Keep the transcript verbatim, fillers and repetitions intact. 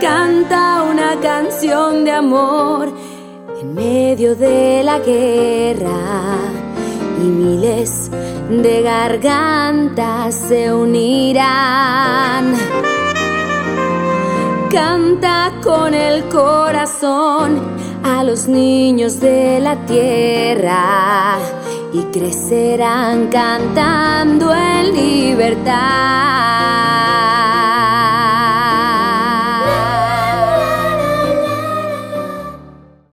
canta una canción de amor en medio de la guerra, y miles de gargantas se unirán. Canta con el corazón a los niños de la tierra, y crecerán cantando en